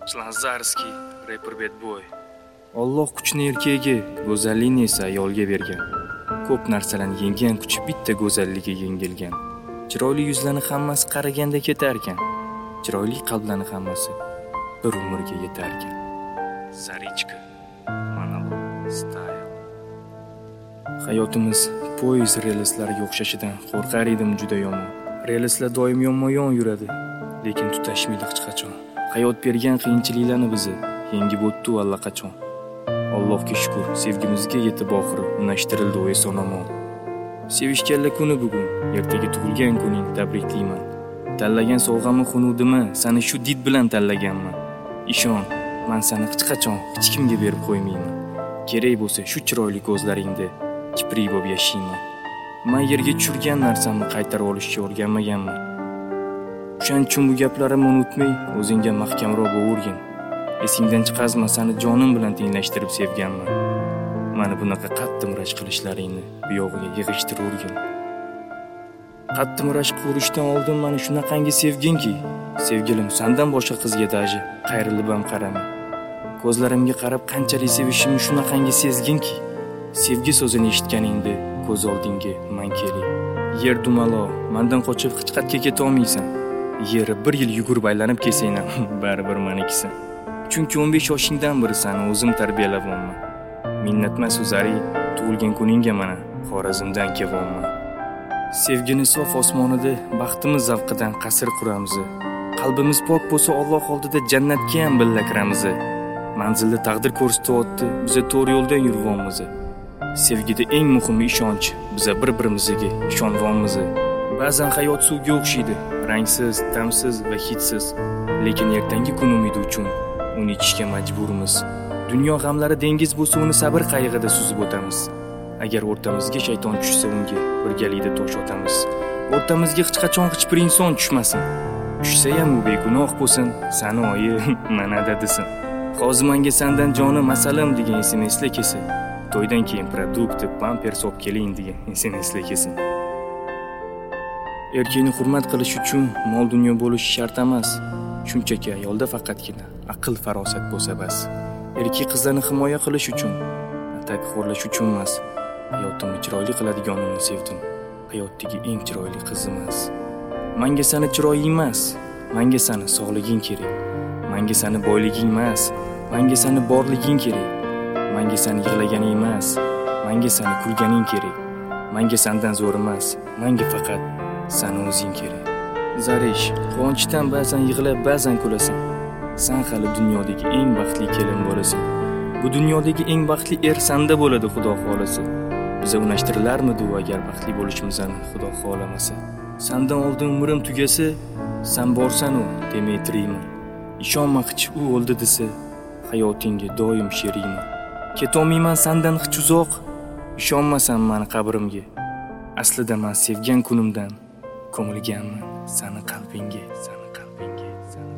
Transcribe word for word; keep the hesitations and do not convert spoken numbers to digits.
Chlanzarskiy, reper bad boy. Alloh kuchni erkakga, go'zallikni esa ayolga bergan. Ko'p narsalarni yenggan kuch bitta go'zalligiga yengilgan. Chiroyli yuzlarni hammasi qaraganda ketarkan. Chiroyli qalblarni hammasi bir umrga yetarkan. Zarichka, monolog, style. Hayotimiz poyezd relslariga o'xshashidan qo'rqar edim juda yomon. Relslar doim yonma-yon yuradi, lekin tutashmaydi hech qachon. Hayot bergan qiyinchiliklarni bizni yengib o'tdi allaqachon. Allohga shukr, sevgimizga yetib oxiri unashtirildi u eson-omon. Sevishganlar kuni bugun, ertaga tug'ilgan kuning tabriklayman. Tanlagan sovg'amni xunudimi, seni shu did bilan tanlaganman. Ishon, men seni hech qachon hech kimga berib qo'ymayman. Kerak bo'lsa shu chiroyli ko'zlaringda kiprik bo'lib yashayman. Men yerga tushirgan narsamni qaytarib olishga o'rganmaganman. O'shaning uchun bu gaplarimni unutmay, o'zingga mahkamroq bo'l. Esingdan chiqazma, seni jonim bilan tenglashtirib sevganman. Meni bunaqa qattiq rashk qilishlaringni bu yog'iga yig'ishtirib o'rgin. Qattiq rashk qilishdan oldin meni shunaqangi sevginki, sevgilim sendan boshqa qizga daji qayrilib ham qaramay. Ko'zlarimga qarab qanchalik sevishimni shunaqangi sezginki, sevgi so'zini eshitganingda ko'z oldingga men kelay. Yer dumalo, mendan qochib hech qayerga keta olmaysan. Yeri bir yil yugurib aylanib kelsang ham baribir menikisan. Chunki o'n besh yoshingdan beri seni o'zim tarbiyalayapman. Minnatmas o'zari tug'ilgan kuningga mana Xorazmdan kelganman. Sevgini sof osmonida baxtimiz zavqidan qasr quramiz. Qalbimiz pok bo'lsa Alloh oldida jannatga ham birga kiramiz. Manzilda taqdir ko'rsatyapti, biz to'g'ri yo'ldan yuribmiz. Sevgida eng muhimi ishonch, biz bir-birimizga ishonamiz. Ba'zan hayot suvga o'xshaydi, rangsiz, ta'msiz va hidsiz, lekin ertangi kun umidi uchun uni ichishga majburmiz. Dunyo g'amlari dengiz bo'lsa, uni sabr qayg'ida suzib o'tamiz. Agar o'rtamizga shayton tushsa, unga birgalikda tosh otamiz. O'rtamizga hech qachon hech bir inson tushmasin. Tushsa ham u begunoh bo'lsin, sani oyi mana dadisin. Hozir menga sendan jonim masalam degan esini esla kelsin. To'ydan keyin produkt, pampers olib keling degan esini esla kelsin. Erkakni hurmat qilish uchun mol dunyo bo'lishi shart emas. Shunchaki ayolda faqatgina aql farosat bo'lsa bas. Erkak qizlarni himoya qilish uchun, atak xo'rlash uchun emas. Hayotimni chiroyli qiladiganini sevdim. Hayotdagi eng chiroyli qizimas. Menga seni chiroying emas, menga seni sog'liging kerak. Menga seni boyliging emas, menga seni borliging kerak. Menga seni yig'laganing emas, menga seni kulganing kerak. Menga sendan zo'r emas, menga faqat seni o'zing kerak. Zarish, quvonchdan ba'zan yig'lab, ba'zan kulasan. Sen hali dunyodagi eng baxtli kelin bo'lasan. Bu dunyodagi eng baxtli er senda bo'ladi, Xudo xolasa. Biza unashtirilarmidi agar baxtli bo'lishimizni Xudo xolamasa? Sendan oldin umrim tugasa, sen borsan u demay tirayman. Ishonma hech u o'ldi desa, hayotingga doim sheriyman. Ketolmayman sendan hech uzoq. Ishonmasan meni qabrimga. Aslida men sevgan kunimdan ko'milganman seni qalbingga, seni qalbingga, seni